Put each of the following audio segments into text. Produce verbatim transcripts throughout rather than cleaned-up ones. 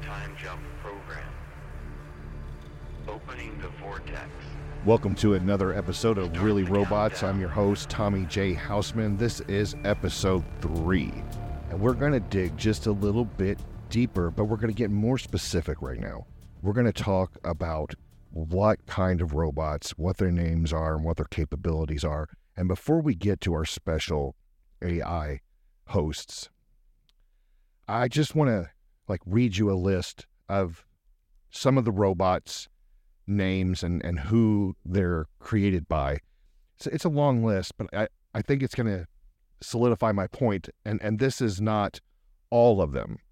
time jump program. Opening the vortex. Welcome to another episode of Really Robots. I'm your host, Tommy J. Houseman. This is episode three, and we're going to dig just a little bit deeper, but we're going to get more specific right now. We're going to talk about what kind of robots, what their names are, and what their capabilities are. And before we get to our special A I hosts, I just want to like read you a list of some of the robots' names and, and who they're created by. It's, it's a long list, but I, I think it's going to solidify my point, and, and this is not all of them.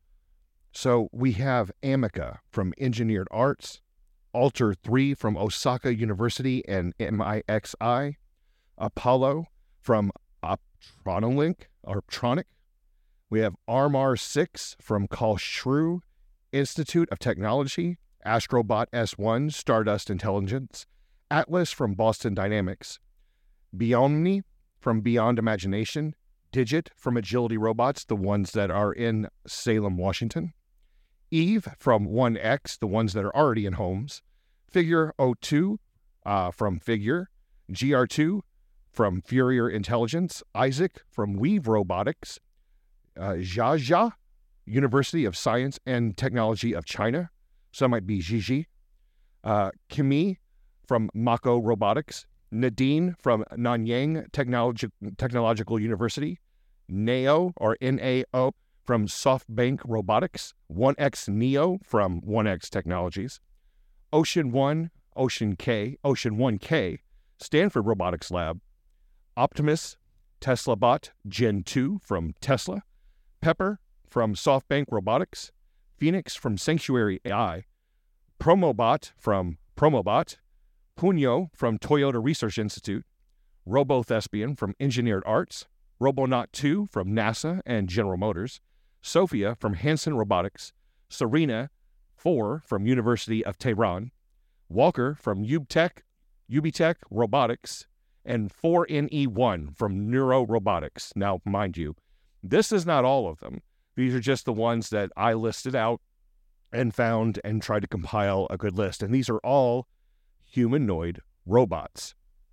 So we have Amica from Engineered Arts, Alter three from Osaka University and M I X I, Apollo from Optronolink, or Tronic. We have Armar six from Karlsruhe Institute of Technology, Astrobot S one, Stardust Intelligence, Atlas from Boston Dynamics, Beyondme from Beyond Imagination, Digit from Agility Robots, the ones that are in Salem, Washington, Eve from one X, the ones that are already in homes, Figure oh two uh, from Figure, G R two from Furier Intelligence, Isaac from Weave Robotics, uh, Jiaxia, University of Science and Technology of China, so that might be Gigi, uh, Kimi from Mako Robotics, Nadine from Nanyang Technologi- Technological University, Neo, or N A O, from SoftBank Robotics, one X Neo from one X Technologies, Ocean One, Ocean K, Ocean one K, Stanford Robotics Lab, Optimus, Tesla Bot Gen two from Tesla, Pepper from SoftBank Robotics, Phoenix from Sanctuary A I, Promobot from Promobot, Punyo from Toyota Research Institute, RoboThespian from Engineered Arts, Robonaut two from NASA and General Motors, Sophia from Hanson Robotics, Serena four from University of Tehran, Walker from Ubtech, Ubitech Robotics, and four N E one from Neuro Robotics. Now, mind you, this is not all of them. These are just the ones that I listed out and found and tried to compile a good list. And these are all humanoid robots.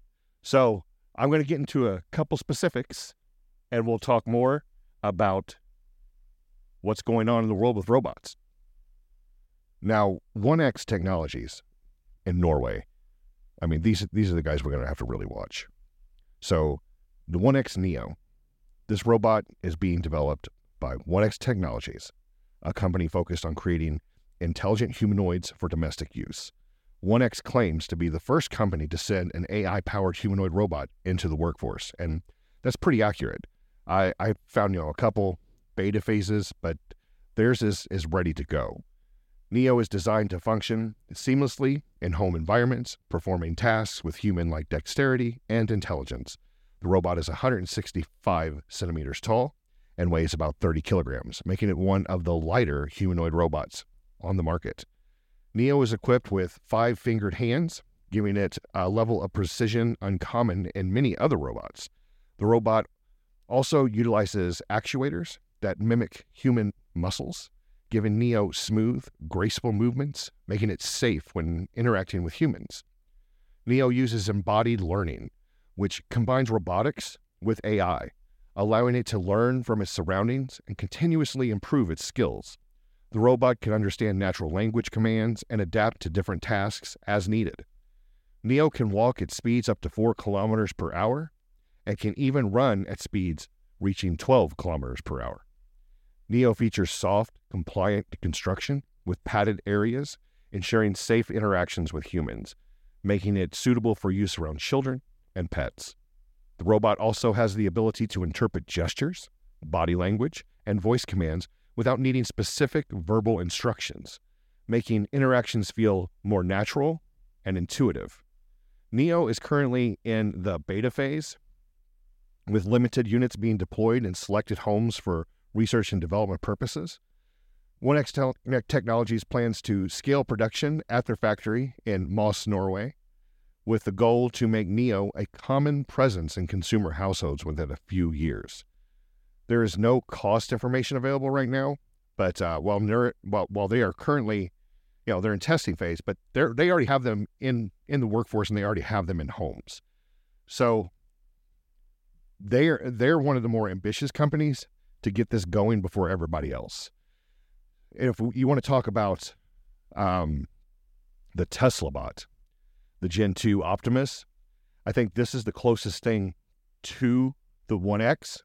So I'm going to get into a couple specifics, and we'll talk more about what's going on in the world with robots. Now, one X Technologies in Norway, I mean, these, these are the guys we're going to have to really watch. So the one X Neo, this robot is being developed by one X Technologies, a company focused on creating intelligent humanoids for domestic use. one X claims to be the first company to send an A I-powered humanoid robot into the workforce, and that's pretty accurate. I, I found, you know, a couple beta phases, but theirs is, is ready to go. Neo is designed to function seamlessly in home environments, performing tasks with human-like dexterity and intelligence. The robot is one hundred sixty-five centimeters tall and weighs about thirty kilograms, making it one of the lighter humanoid robots on the market. Neo is equipped with five-fingered hands, giving it a level of precision uncommon in many other robots. The robot also utilizes actuators that mimic human muscles, giving Neo smooth, graceful movements, making it safe when interacting with humans. Neo uses embodied learning, which combines robotics with A I, allowing it to learn from its surroundings and continuously improve its skills. The robot can understand natural language commands and adapt to different tasks as needed. Neo can walk at speeds up to four kilometers per hour and can even run at speeds reaching twelve kilometers per hour. Neo features soft, compliant construction with padded areas, ensuring safe interactions with humans, making it suitable for use around children and pets. The robot also has the ability to interpret gestures, body language, and voice commands without needing specific verbal instructions, making interactions feel more natural and intuitive. Neo is currently in the beta phase, with limited units being deployed in selected homes for research and development purposes. one X Technologies plans to scale production at their factory in Moss, Norway, with the goal to make Neo a common presence in consumer households within a few years. There is no cost information available right now, But uh, while, they're, while while they are currently, you know, they're in testing phase, but they're they already have them in in the workforce and they already have them in homes. So they're they're one of the more ambitious companies to get this going before everybody else. If you want to talk about um, the Tesla bot, the Gen two Optimus, I think this is the closest thing to the one X.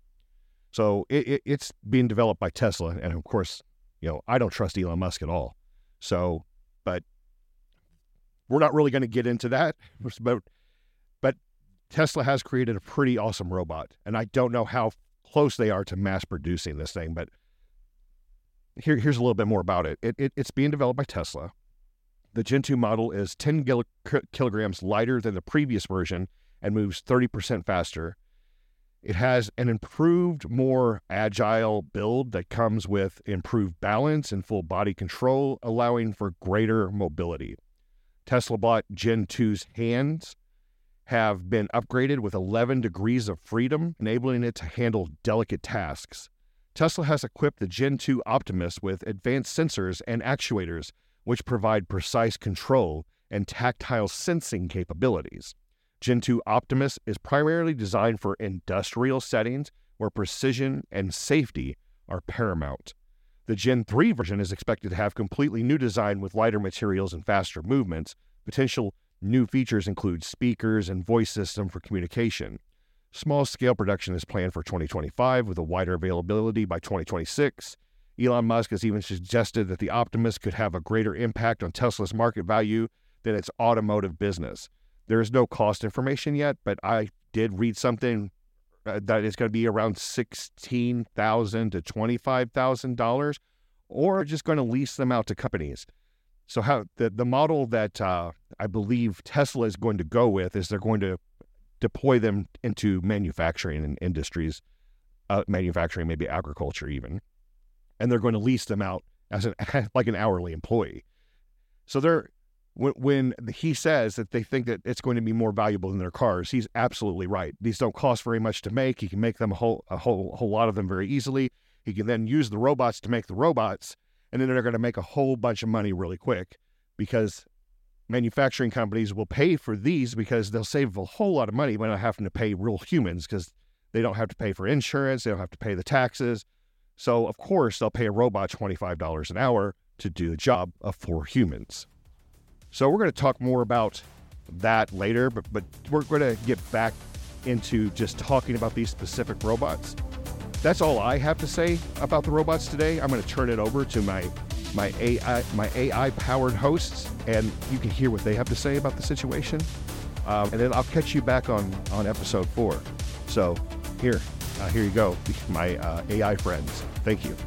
So it, it, it's being developed by Tesla. And of course, you know, I don't trust Elon Musk at all. So, but we're not really going to get into that. But, but Tesla has created a pretty awesome robot. And I don't know how close they are to mass producing this thing, but here, here's a little bit more about it. It, it. It's being developed by Tesla. The Gen two model is ten kil- kilograms lighter than the previous version and moves thirty percent faster. It has an improved, more agile build that comes with improved balance and full body control, allowing for greater mobility. Tesla Bot Gen two's hands have been upgraded with eleven degrees of freedom, enabling it to handle delicate tasks. Tesla has equipped the Gen two Optimus with advanced sensors and actuators, which provide precise control and tactile sensing capabilities. Gen two Optimus is primarily designed for industrial settings where precision and safety are paramount. The Gen three version is expected to have completely new design with lighter materials and faster movements. Potential new features include speakers and voice system for communication. Small-scale production is planned for twenty twenty-five with a wider availability by twenty twenty-six. Elon Musk has even suggested that the Optimus could have a greater impact on Tesla's market value than its automotive business. There is no cost information yet, but I did read something uh, that is going to be around sixteen thousand dollars to twenty-five thousand dollars, or just going to lease them out to companies. So how the, the model that uh, I believe Tesla is going to go with is they're going to deploy them into manufacturing and industries, uh, manufacturing, maybe agriculture even, and they're going to lease them out as an like an hourly employee. So they're When, when he says that they think that it's going to be more valuable than their cars, he's absolutely right. These don't cost very much to make. He can make them a whole, a whole, whole lot of them very easily. He can then use the robots to make the robots, and then they're going to make a whole bunch of money really quick because manufacturing companies will pay for these because they'll save a whole lot of money by not having to pay real humans because they don't have to pay for insurance. They don't have to pay the taxes. So, of course, they'll pay a robot twenty-five dollars an hour to do the job of four humans. So we're going to talk more about that later, but, but we're going to get back into just talking about these specific robots. That's all I have to say about the robots today. I'm going to turn it over to my my A I my A I-powered hosts, and you can hear what they have to say about the situation. Um, and then I'll catch you back on, on episode four. So here, uh, here you go, my uh, A I friends. Thank you.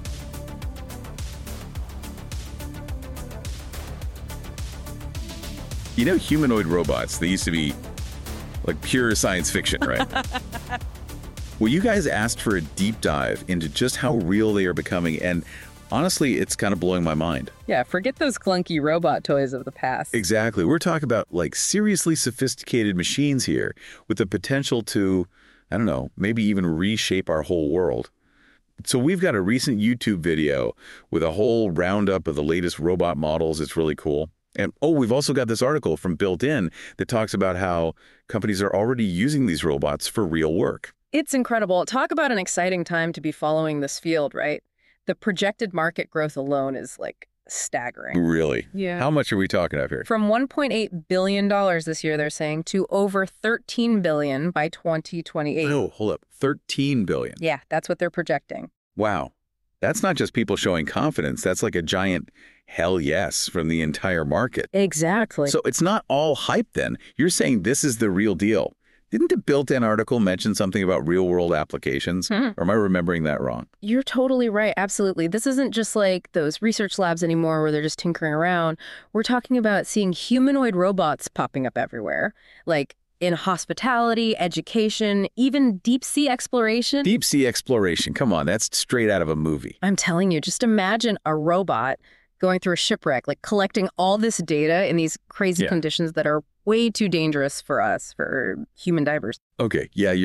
You know, humanoid robots, they used to be like pure science fiction, right? Well, you guys asked for a deep dive into just how real they are becoming, and honestly, it's kind of blowing my mind. Yeah, forget those clunky robot toys of the past. Exactly. We're talking about like seriously sophisticated machines here with the potential to, I don't know, maybe even reshape our whole world. So we've got a recent YouTube video with a whole roundup of the latest robot models. It's really cool. And, oh, we've also got this article from Built In that talks about how companies are already using these robots for real work. It's incredible. Talk about an exciting time to be following this field, right? The projected market growth alone is, like, staggering. Really? Yeah. How much are we talking about here? From one point eight billion dollars this year, they're saying, to over thirteen billion dollars by twenty twenty-eight. No, hold up. thirteen billion dollars. Yeah, that's what they're projecting. Wow. That's not just people showing confidence. That's like a giant hell yes from the entire market. Exactly. So it's not all hype then. You're saying this is the real deal. Didn't the Built-In article mention something about real-world applications? Hmm. Or am I remembering that wrong? You're totally right. Absolutely. This isn't just like those research labs anymore where they're just tinkering around. We're talking about seeing humanoid robots popping up everywhere, like in hospitality, education, even deep-sea exploration. Deep-sea exploration. Come on, that's straight out of a movie. I'm telling you, just imagine a robot going through a shipwreck, like collecting all this data in these crazy yeah. conditions that are way too dangerous for us, for human divers. Okay, yeah, you're right.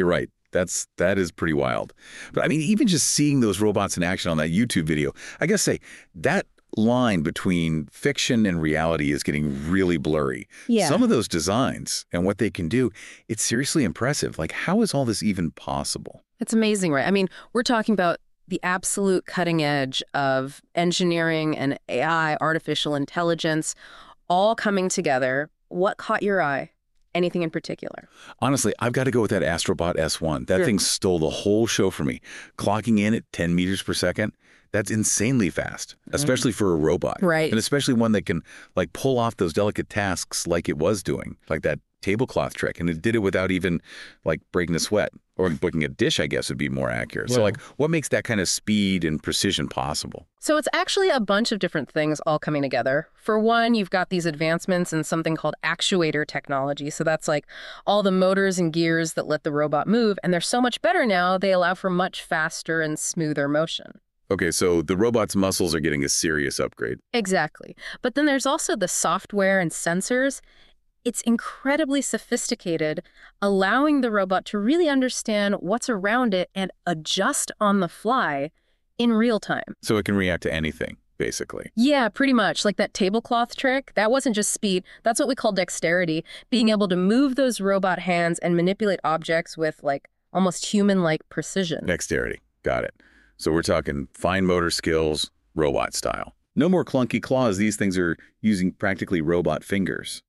That's that is pretty wild. But I mean, even just seeing those robots in action on that YouTube video, I gotta say, that line between fiction and reality is getting really blurry. Yeah. Some of those designs and what they can do, it's seriously impressive. Like, how is all this even possible? It's amazing, right? I mean, we're talking about the absolute cutting edge of engineering and A I, artificial intelligence, all coming together. What caught your eye? Anything in particular? Honestly, I've got to go with that Astrobot S one. That Sure. thing stole the whole show for me. Clocking in at ten meters per second, that's insanely fast, especially for a robot. Right. And especially one that can, like, pull off those delicate tasks like it was doing, like that tablecloth trick. And it did it without even, like, breaking a sweat. Or breaking a dish, I guess, would be more accurate. So, Well- like, what makes that kind of speed and precision possible? So it's actually a bunch of different things all coming together. For one, you've got these advancements in something called actuator technology. So that's like all the motors and gears that let the robot move. And they're so much better now, they allow for much faster and smoother motion. Okay, so the robot's muscles are getting a serious upgrade. Exactly. But then there's also the software and sensors. It's incredibly sophisticated, allowing the robot to really understand what's around it and adjust on the fly in real time. So it can react to anything, basically. Yeah, pretty much. Like that tablecloth trick, that wasn't just speed. That's what we call dexterity, being able to move those robot hands and manipulate objects with like almost human-like precision. Dexterity. Got it. So we're talking fine motor skills, robot style. No more clunky claws. These things are using practically robot fingers.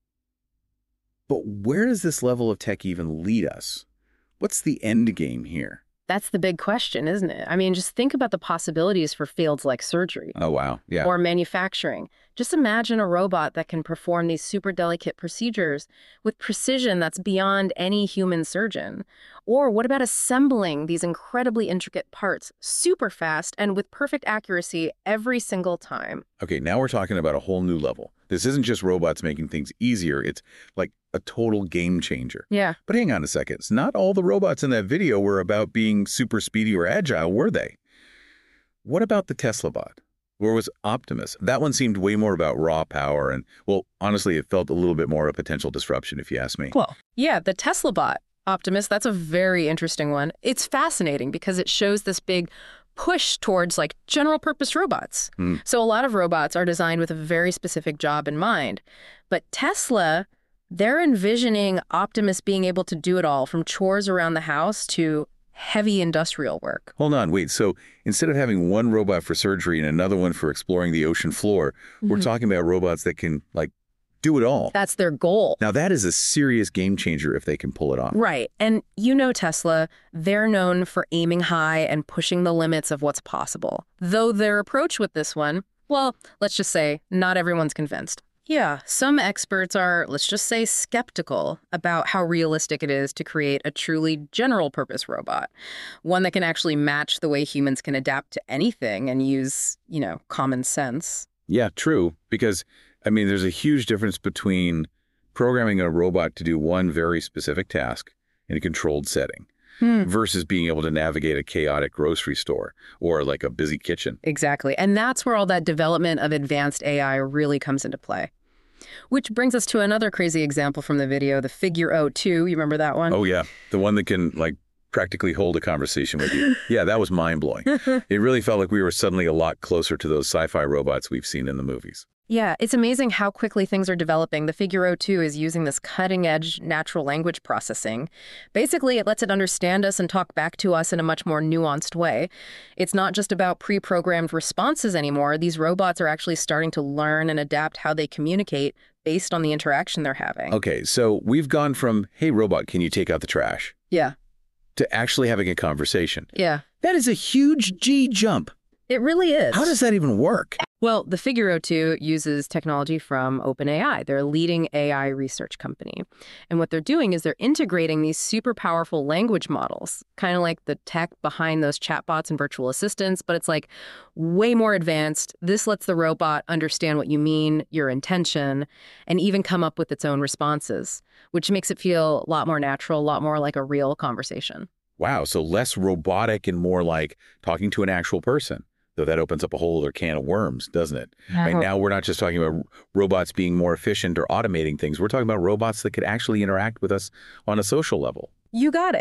But where does this level of tech even lead us? What's the end game here? That's the big question, isn't it? I mean, just think about the possibilities for fields like surgery. Oh, wow. Yeah. Or manufacturing. Just imagine a robot that can perform these super delicate procedures with precision that's beyond any human surgeon. Or what about assembling these incredibly intricate parts super fast and with perfect accuracy every single time? Okay, now we're talking about a whole new level. This isn't just robots making things easier. It's like a total game changer. Yeah. But hang on a second. Not all the robots in that video were about being super speedy or agile, were they? What about the Tesla bot? Or was Optimus? That one seemed way more about raw power and, well, honestly, it felt a little bit more of a potential disruption, if you ask me. Well, yeah, the Tesla bot, Optimus, that's a very interesting one. It's fascinating because it shows this big push towards like general purpose robots. Mm. So a lot of robots are designed with a very specific job in mind. But Tesla, they're envisioning Optimus being able to do it all, from chores around the house to heavy industrial work. Hold on, wait. So instead of having one robot for surgery and another one for exploring the ocean floor, we're Mhm. talking about robots that can, like, do it all. That's their goal. Now, that is a serious game changer if they can pull it off. Right. And you know Tesla, they're known for aiming high and pushing the limits of what's possible. Though their approach with this one, well, let's just say not everyone's convinced. Yeah, some experts are, let's just say, skeptical about how realistic it is to create a truly general-purpose robot, one that can actually match the way humans can adapt to anything and use, you know, common sense. Yeah, true. Because, I mean, there's a huge difference between programming a robot to do one very specific task in a controlled setting Hmm. versus being able to navigate a chaotic grocery store or like a busy kitchen. Exactly. And that's where all that development of advanced A I really comes into play. Which brings us to another crazy example from the video, the Figure oh two. You remember that one? Oh, yeah. The one that can, like, practically hold a conversation with you. Yeah, that was mind-blowing. It really felt like we were suddenly a lot closer to those sci-fi robots we've seen in the movies. Yeah, it's amazing how quickly things are developing. The Figure oh two is using this cutting-edge natural language processing. Basically, it lets it understand us and talk back to us in a much more nuanced way. It's not just about pre-programmed responses anymore. These robots are actually starting to learn and adapt how they communicate based on the interaction they're having. Okay, so we've gone from, hey, robot, can you take out the trash, Yeah, to actually having a conversation. yeah. That is a huge G jump. It really is. How does that even work? Well, the Figure oh two uses technology from OpenAI. They're a leading A I research company. And what they're doing is they're integrating these super powerful language models, kind of like the tech behind those chatbots and virtual assistants, but it's like way more advanced. This lets the robot understand what you mean, your intention, and even come up with its own responses, which makes it feel a lot more natural, a lot more like a real conversation. Wow, so less robotic and more like talking to an actual person. Though that opens up a whole other can of worms, doesn't it? Right now, we're not just talking about robots being more efficient or automating things. We're talking about robots that could actually interact with us on a social level. You got it.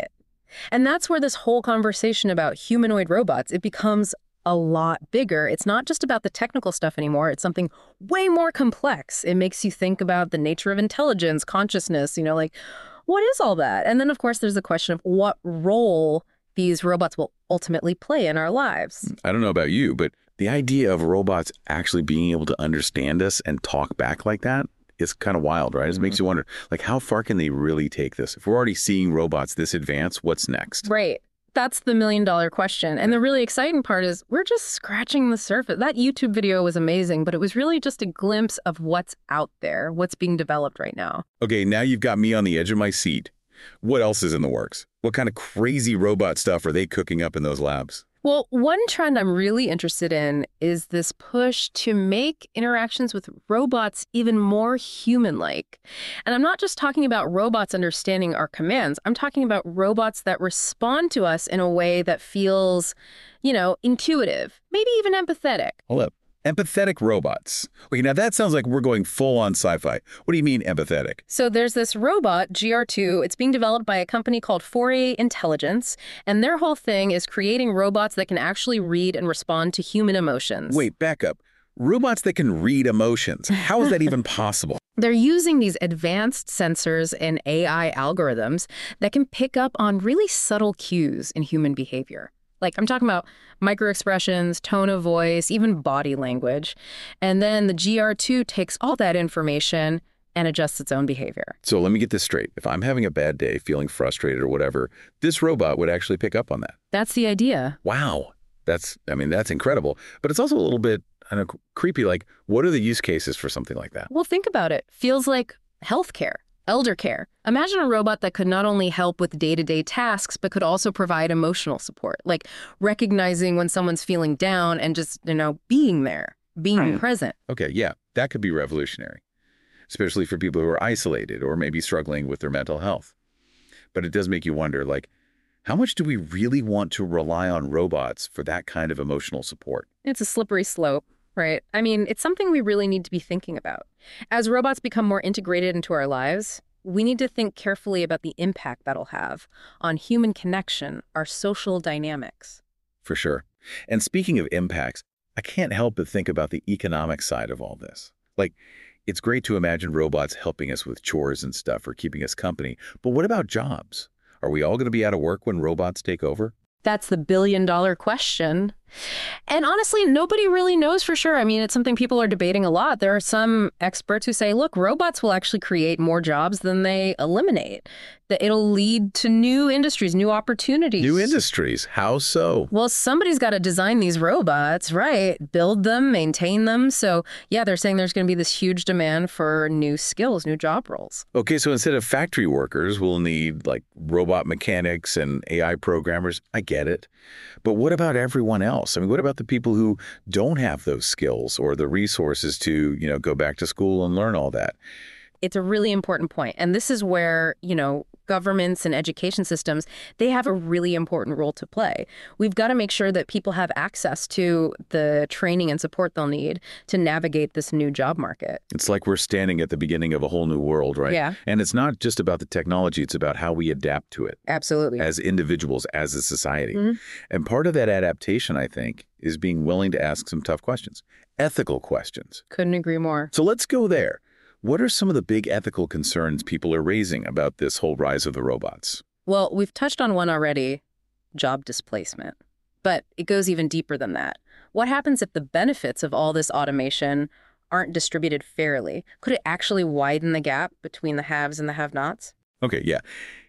And that's where this whole conversation about humanoid robots, it becomes a lot bigger. It's not just about the technical stuff anymore. It's something way more complex. It makes you think about the nature of intelligence, consciousness, you know, like, what is all that? And then, of course, there's the question of what role these robots will ultimately play in our lives. I don't know about you, but the idea of robots actually being able to understand us and talk back like that is kind of wild, right? It mm-hmm. makes you wonder, like, how far can they really take this? If we're already seeing robots this advanced, what's next? Right. That's the million dollar question. And the really exciting part is we're just scratching the surface. That YouTube video was amazing, but it was really just a glimpse of what's out there, what's being developed right now. Okay, now you've got me on the edge of my seat. What else is in the works? What kind of crazy robot stuff are they cooking up in those labs? Well, one trend I'm really interested in is this push to make interactions with robots even more human-like. And I'm not just talking about robots understanding our commands. I'm talking about robots that respond to us in a way that feels, you know, intuitive, maybe even empathetic. Hold up. Empathetic robots. Okay, now that sounds like we're going full on sci-fi. What do you mean empathetic? So there's this robot, G R two. It's being developed by a company called Fourier Intelligence, and their whole thing is creating robots that can actually read and respond to human emotions. Wait, back up. Robots that can read emotions. How is that even possible? They're using these advanced sensors and A I algorithms that can pick up on really subtle cues in human behavior. Like, I'm talking about microexpressions, tone of voice, even body language. And then the G R two takes all that information and adjusts its own behavior. So let me get this straight. If I'm having a bad day, feeling frustrated or whatever, this robot would actually pick up on that. That's the idea. Wow. That's, I mean, that's incredible. But it's also a little bit, I don't know, creepy. Like, what are the use cases for something like that? Well, think about it. Feels like healthcare. Elder care. Imagine a robot that could not only help with day-to-day tasks, but could also provide emotional support, like recognizing when someone's feeling down and just, you know, being there, being mm. present. Okay, yeah, that could be revolutionary, especially for people who are isolated or maybe struggling with their mental health. But it does make you wonder, like, how much do we really want to rely on robots for that kind of emotional support? It's a slippery slope. Right. I mean, it's something we really need to be thinking about. As robots become more integrated into our lives, we need to think carefully about the impact that'll have on human connection, our social dynamics. For sure. And speaking of impacts, I can't help but think about the economic side of all this. Like, it's great to imagine robots helping us with chores and stuff or keeping us company. But what about jobs? Are we all going to be out of work when robots take over? That's the billion dollar question. And honestly, nobody really knows for sure. I mean, it's something people are debating a lot. There are some experts who say, look, robots will actually create more jobs than they eliminate. That it'll lead to new industries, new opportunities. New industries? How so? Well, somebody's got to design these robots, right? Build them, maintain them. So yeah, they're saying there's going to be this huge demand for new skills, new job roles. Okay, so instead of factory workers, we'll need like robot mechanics and A I programmers. I get it. But what about everyone else? I mean, what about the people who don't have those skills or the resources to, you know, go back to school and learn all that? It's a really important point. And this is where, you know, governments and education systems, they have a really important role to play. We've got to make sure that people have access to the training and support they'll need to navigate this new job market. It's like we're standing at the beginning of a whole new world, right? Yeah. And it's not just about the technology, it's about how we adapt to it. Absolutely. As individuals, as a society. Mm-hmm. And part of that adaptation, I think, is being willing to ask some tough questions, ethical questions. Couldn't agree more. So let's go there. What are some of the big ethical concerns people are raising about this whole rise of the robots? Well, we've touched on one already, job displacement. But it goes even deeper than that. What happens if the benefits of all this automation aren't distributed fairly? Could it actually widen the gap between the haves and the have-nots? Okay, yeah.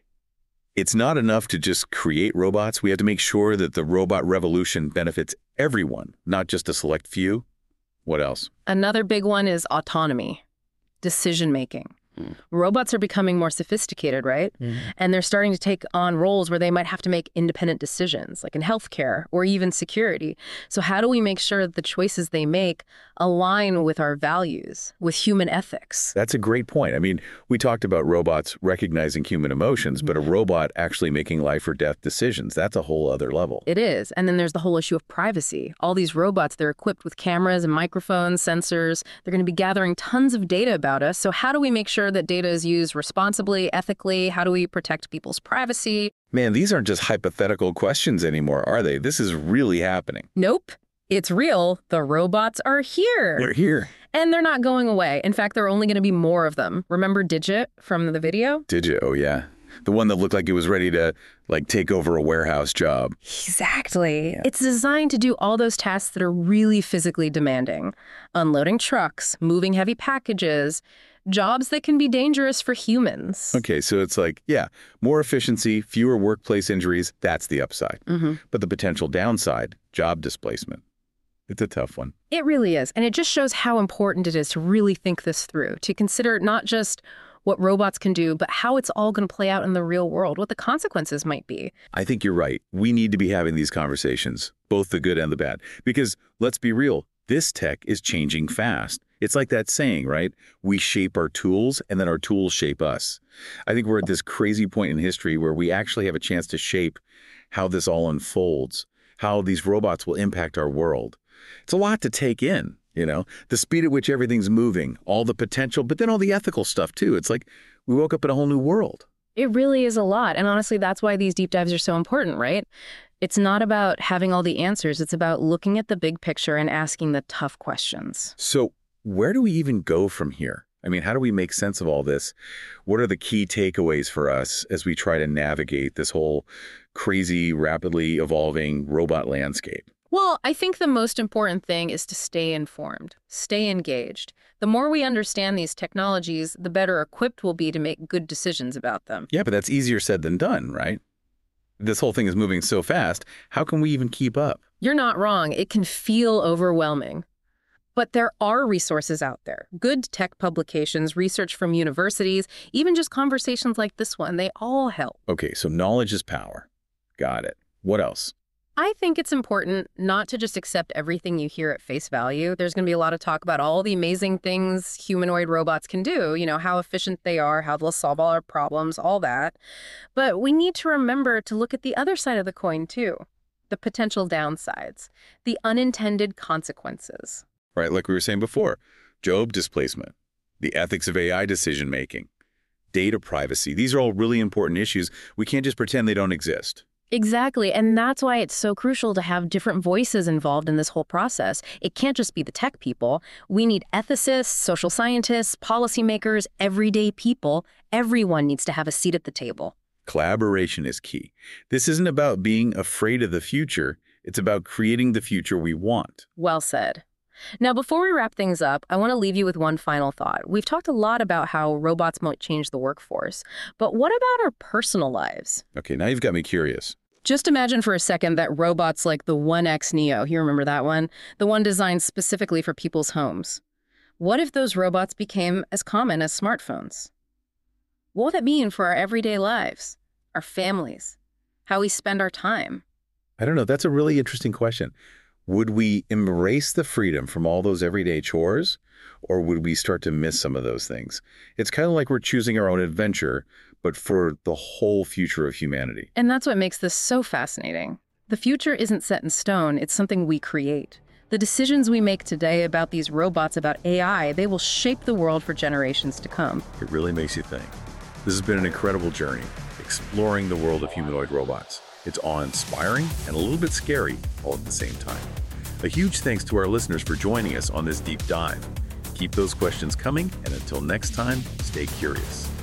It's not enough to just create robots. We have to make sure that the robot revolution benefits everyone, not just a select few. What else? Another big one is autonomy. Decision-making. Mm. Robots are becoming more sophisticated, right? Mm. And they're starting to take on roles where they might have to make independent decisions, like in healthcare or even security. So how do we make sure that the choices they make align with our values, with human ethics? That's a great point. I mean, we talked about robots recognizing human emotions, but a robot actually making life or death decisions, that's a whole other level. It is. And then there's the whole issue of privacy. All these robots, they're equipped with cameras and microphones, sensors. They're going to be gathering tons of data about us. So how do we make sure ensure that data is used responsibly, ethically? How do we protect people's privacy? Man, these aren't just hypothetical questions anymore, are they? This is really happening. Nope. It's real. The robots are here. They're here. And they're not going away. In fact, there are only going to be more of them. Remember Digit from the video? Digit, oh yeah. The one that looked like it was ready to, like, take over a warehouse job. Exactly. It's designed to do all those tasks that are really physically demanding. Unloading trucks, moving heavy packages, jobs that can be dangerous for humans. Okay, so it's like, yeah, more efficiency, fewer workplace injuries, that's the upside. Mm-hmm. But the potential downside, job displacement. It's a tough one. It really is. And it just shows how important it is to really think this through, to consider not just what robots can do, but how it's all going to play out in the real world, what the consequences might be. I think you're right. We need to be having these conversations, both the good and the bad. Because let's be real, this tech is changing fast. It's like that saying, right? We shape our tools and then our tools shape us. I think we're at this crazy point in history where we actually have a chance to shape how this all unfolds, how these robots will impact our world. It's a lot to take in. You know, the speed at which everything's moving, all the potential, but then all the ethical stuff, too. It's like we woke up in a whole new world. It really is a lot. And honestly, that's why these deep dives are so important, right? It's not about having all the answers. It's about looking at the big picture and asking the tough questions. So where do we even go from here? I mean, how do we make sense of all this? What are the key takeaways for us as we try to navigate this whole crazy, rapidly evolving robot landscape? Well, I think the most important thing is to stay informed, stay engaged. The more we understand these technologies, the better equipped we'll be to make good decisions about them. Yeah, but that's easier said than done, right? This whole thing is moving so fast. How can we even keep up? You're not wrong. It can feel overwhelming. But there are resources out there. Good tech publications, research from universities, even just conversations like this one, they all help. Okay, so knowledge is power. Got it. What else? I think it's important not to just accept everything you hear at face value. There's going to be a lot of talk about all the amazing things humanoid robots can do, you know, how efficient they are, how they'll solve all our problems, all that. But we need to remember to look at the other side of the coin, too. The potential downsides, the unintended consequences. Right, like we were saying before, job displacement, the ethics of A I decision-making, data privacy. These are all really important issues. We can't just pretend they don't exist. Exactly, and that's why it's so crucial to have different voices involved in this whole process. It can't just be the tech people. We need ethicists, social scientists, policymakers, everyday people. Everyone needs to have a seat at the table. Collaboration is key. This isn't about being afraid of the future. It's about creating the future we want. Well said. Now, before we wrap things up, I want to leave you with one final thought. We've talked a lot about how robots might change the workforce, but what about our personal lives? Okay, now you've got me curious. Just imagine for a second that robots like the one X Neo, you remember that one? The one designed specifically for people's homes. What if those robots became as common as smartphones? What would that mean for our everyday lives, our families, how we spend our time? I don't know. That's a really interesting question. Would we embrace the freedom from all those everyday chores, or would we start to miss some of those things? It's kind of like we're choosing our own adventure, but for the whole future of humanity. And that's what makes this so fascinating. The future isn't set in stone. It's something we create. The decisions we make today about these robots, about A I, they will shape the world for generations to come. It really makes you think. This has been an incredible journey, exploring the world of humanoid robots. It's awe-inspiring and a little bit scary all at the same time. A huge thanks to our listeners for joining us on this deep dive. Keep those questions coming, and until next time, stay curious.